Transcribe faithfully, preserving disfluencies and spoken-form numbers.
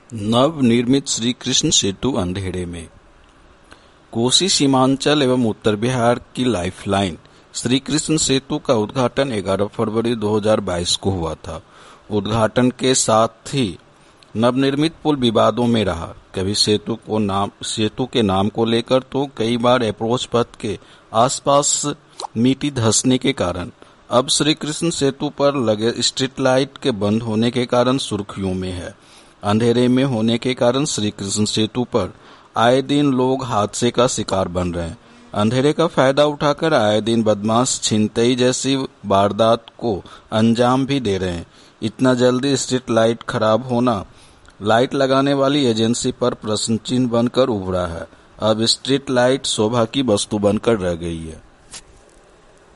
नवनिर्मित श्री कृष्ण सेतु अंधेरे में। कोसी सीमांचल एवं उत्तर बिहार की लाइफलाइन श्री कृष्ण सेतु का उद्घाटन ग्यारह फरवरी दो हज़ार बाईस को हुआ था। उद्घाटन के साथ ही नवनिर्मित पुल विवादों में रहा। कभी सेतु को नाम सेतु के नाम को लेकर तो कई बार अप्रोच पथ के आसपास मिट्टी धंसने के कारण। अब श्री कृष्ण सेतु पर लगे स्ट्रीट लाइट के बंद होने के कारण सुर्खियों में है। अंधेरे में होने के कारण श्री कृष्ण सेतु पर आए दिन लोग हादसे का शिकार बन रहे हैं। अंधेरे का फायदा उठाकर आए दिन बदमाश छिनतई जैसी वारदात को अंजाम भी दे रहे हैं। इतना जल्दी स्ट्रीट लाइट खराब होना लाइट लगाने वाली एजेंसी पर प्रश्न चिन्ह बनकर उभरा है। अब स्ट्रीट लाइट शोभा की वस्तु बनकर रह गई है।